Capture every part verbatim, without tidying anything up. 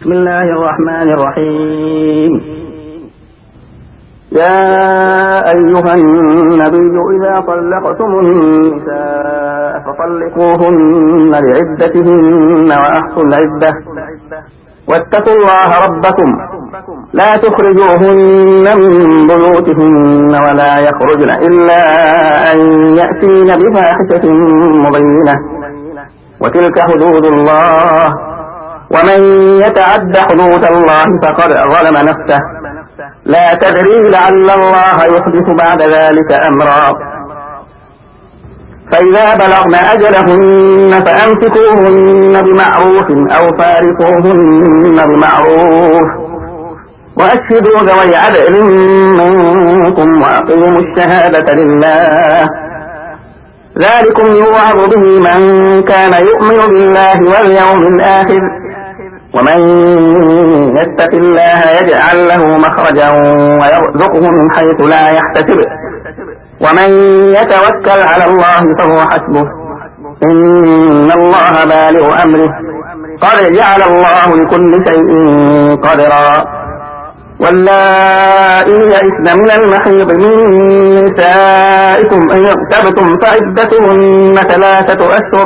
بسم الله الرحمن الرحيم. يا أيها النبي إذا طلقتم النساء فطلقوهن لعدتهن وأحصوا العدة واتقوا الله ربكم لا تخرجوهن من بيوتهن ولا يخرجن إلا أن يأتين بفاحشة مبينة وتلك حدود الله ومن يتعد حدود الله فقد ظلم نفسه لا تدري لعل الله يحدث بعد ذلك أمرا. فإذا بلغن أجلهن فأمسكوهن بمعروف أو فارقوهن بمعروف وأشهدوا ذوي عدل منكم وأقيموا الشهادة لله ذلكم يوعظ به من كان يؤمن بالله واليوم الآخر ومن يتق الله يجعل له مخرجا ويرزقه من حيث لا يحتسب ومن يتوكل على الله فهو حسبه إن الله بالغ أمره قد جعل الله لكل شيء قدرا. واللائي يئسن من المحيض من نسائكم إن ارتبتم فعدتهن ثلاثة أشهر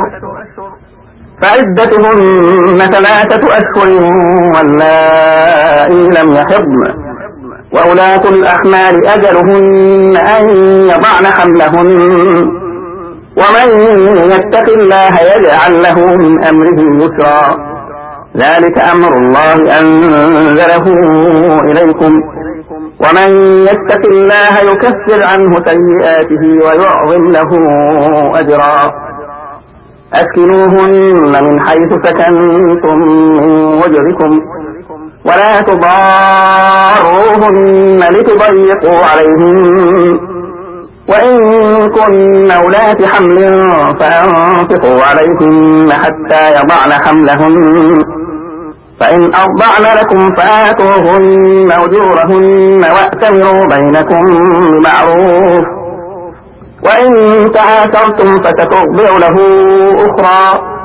فعدتهن ثلاثة أشهر واللائي لم يحضن وأولاة الأحمال أجلهن أن يضعن حملهن ومن يتق الله يجعل له من أمره يسرا ذلك أمر الله أنزله إليكم ومن يتق الله يكفر عنه سيئاته ويعظم له أجرا. أسكنوهن من حيث سكنتم من وجدكم ولا تضاروهن لتضيقوا عليهن وإن كن أولات حمل فأنفقوا عليهن حتى يضعن حملهن فإن أرضعن لكم فآتوهن أجورهن وأتمروا بينكم بمعروف وإن تعاثرتم فتترضع له أخرى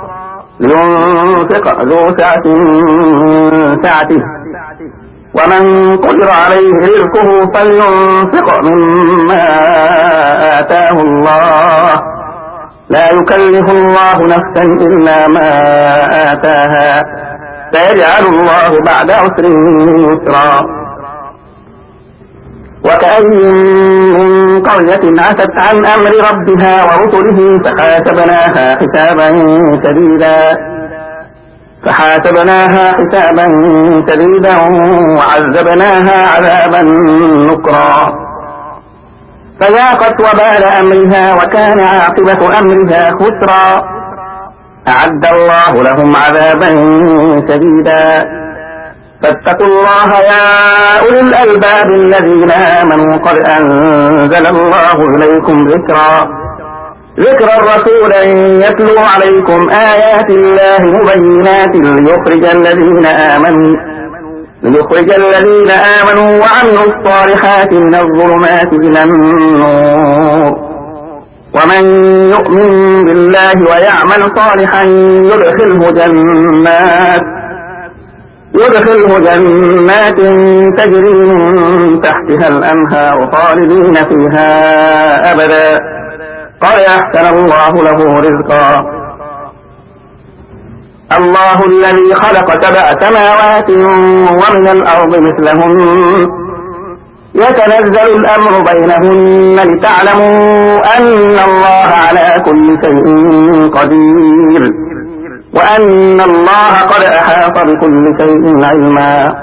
لينفق ذو سعة من سعته ومن قدر عليه رزقه فلينفق مما آتاه الله لا يكلف الله نفسا إلا ما آتاها سيجعل الله بعد عسر يسرا. وكأي من قرية عتت عن أمر ربها ورسله فحاسبناها حسابا شديدا فحاسبناها حسابا شديدا وعذبناها عذابا نكرا فذاقت وبال أمرها وكان عاقبة أمرها خسرا. أعد الله لهم عذابا شديدا فاتقوا الله يا أولي الألباب الذين آمنوا قد أنزل الله إليكم ذكرا ذكر الرسول يتلو عليكم آيات الله مبينات ليخرج الذين آمنوا ليخرج الذين آمنوا وعملوا الصالحات من الظلمات إلى النور ومن يؤمن بالله ويعمل صالحا يدخله جنات يدخله جنات تجري من تحتها الأنهار خالدين فيها أبدا قد أحسن الله له رزقا. الله الذي خلق سبع سماوات ومن الأرض مثلهن يتنزل الأمر بينهن لتعلموا أن الله على كل شيء قدير وأن الله قد أحاط بكل شيء علما.